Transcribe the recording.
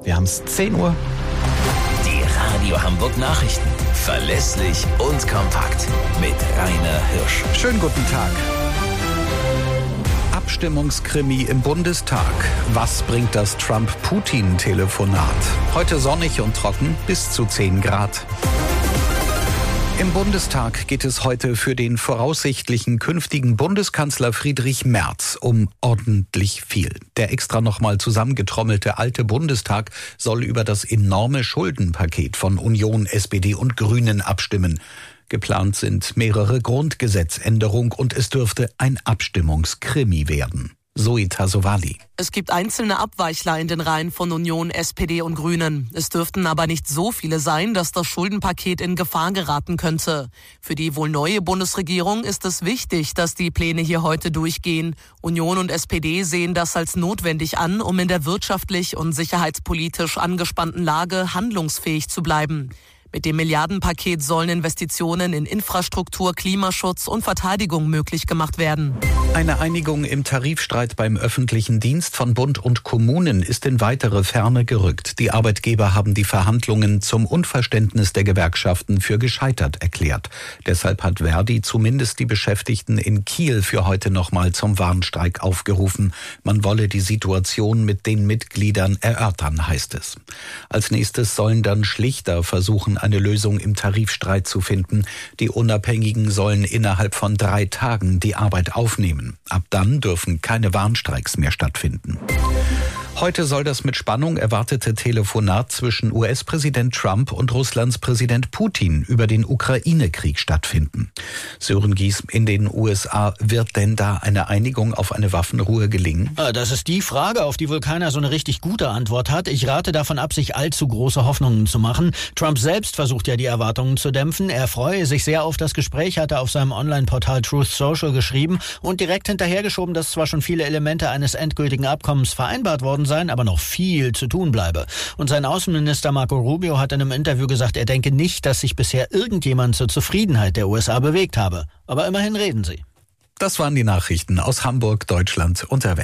Wir haben es 10 Uhr. Die Radio Hamburg Nachrichten. Verlässlich und kompakt. Mit Rainer Hirsch. Schönen guten Tag. Abstimmungskrimi im Bundestag. Was bringt das Trump-Putin-Telefonat? Heute sonnig und trocken, bis zu 10 Grad. Im Bundestag geht es heute für den voraussichtlichen künftigen Bundeskanzler Friedrich Merz um ordentlich viel. Der extra nochmal zusammengetrommelte alte Bundestag soll über das enorme Schuldenpaket von Union, SPD und Grünen abstimmen. Geplant sind mehrere Grundgesetzänderungen und es dürfte ein Abstimmungskrimi werden. Zoe Tassovali. Es gibt einzelne Abweichler in den Reihen von Union, SPD und Grünen. Es dürften aber nicht so viele sein, dass das Schuldenpaket in Gefahr geraten könnte. Für die wohl neue Bundesregierung ist es wichtig, dass die Pläne hier heute durchgehen. Union und SPD sehen das als notwendig an, um in der wirtschaftlich und sicherheitspolitisch angespannten Lage handlungsfähig zu bleiben. Mit dem Milliardenpaket sollen Investitionen in Infrastruktur, Klimaschutz und Verteidigung möglich gemacht werden. Eine Einigung im Tarifstreit beim öffentlichen Dienst von Bund und Kommunen ist in weitere Ferne gerückt. Die Arbeitgeber haben die Verhandlungen zum Unverständnis der Gewerkschaften für gescheitert erklärt. Deshalb hat Verdi zumindest die Beschäftigten in Kiel für heute nochmal zum Warnstreik aufgerufen. Man wolle die Situation mit den Mitgliedern erörtern, heißt es. Als nächstes sollen dann Schlichter versuchen, eine Lösung im Tarifstreit zu finden. Die Unabhängigen sollen innerhalb von 3 Tagen die Arbeit aufnehmen. Ab dann dürfen keine Warnstreiks mehr stattfinden. Heute soll das mit Spannung erwartete Telefonat zwischen US-Präsident Trump und Russlands Präsident Putin über den Ukraine-Krieg stattfinden. Sören Gies, in den USA, wird denn da eine Einigung auf eine Waffenruhe gelingen? Das ist die Frage, auf die wohl keiner so eine richtig gute Antwort hat. Ich rate davon ab, sich allzu große Hoffnungen zu machen. Trump selbst versucht ja, die Erwartungen zu dämpfen. Er freue sich sehr auf das Gespräch, hat er auf seinem Online-Portal Truth Social geschrieben und direkt hinterhergeschoben, dass zwar schon viele Elemente eines endgültigen Abkommens vereinbart worden sein, aber noch viel zu tun bleibe. Und sein Außenminister Marco Rubio hat in einem Interview gesagt, er denke nicht, dass sich bisher irgendjemand zur Zufriedenheit der USA bewegt habe. Aber immerhin reden sie. Das waren die Nachrichten aus Hamburg, Deutschland und der Welt.